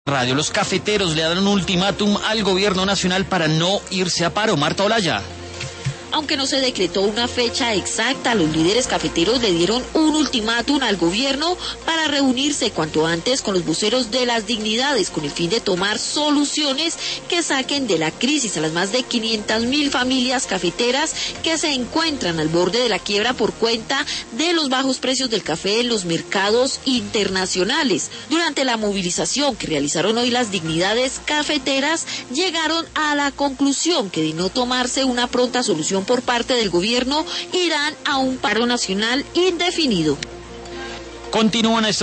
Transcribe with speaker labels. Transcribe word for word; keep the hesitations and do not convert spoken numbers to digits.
Speaker 1: Radio, los cafeteros le dan un ultimátum al gobierno nacional para no irse a paro. Marta Olaya.
Speaker 2: Aunque no se decretó una fecha exacta, los líderes cafeteros le dieron un ultimátum al gobierno para reunirse cuanto antes con los voceros de las dignidades con el fin de tomar soluciones que saquen de la crisis a las más de quinientas mil familias cafeteras que se encuentran al borde de la quiebra por cuenta de los bajos precios del café en los mercados internacionales. Durante la movilización que realizaron hoy las dignidades cafeteras, llegaron a la conclusión que de no tomarse una pronta solución por parte del gobierno, irán a un paro nacional indefinido.
Speaker 1: Continúan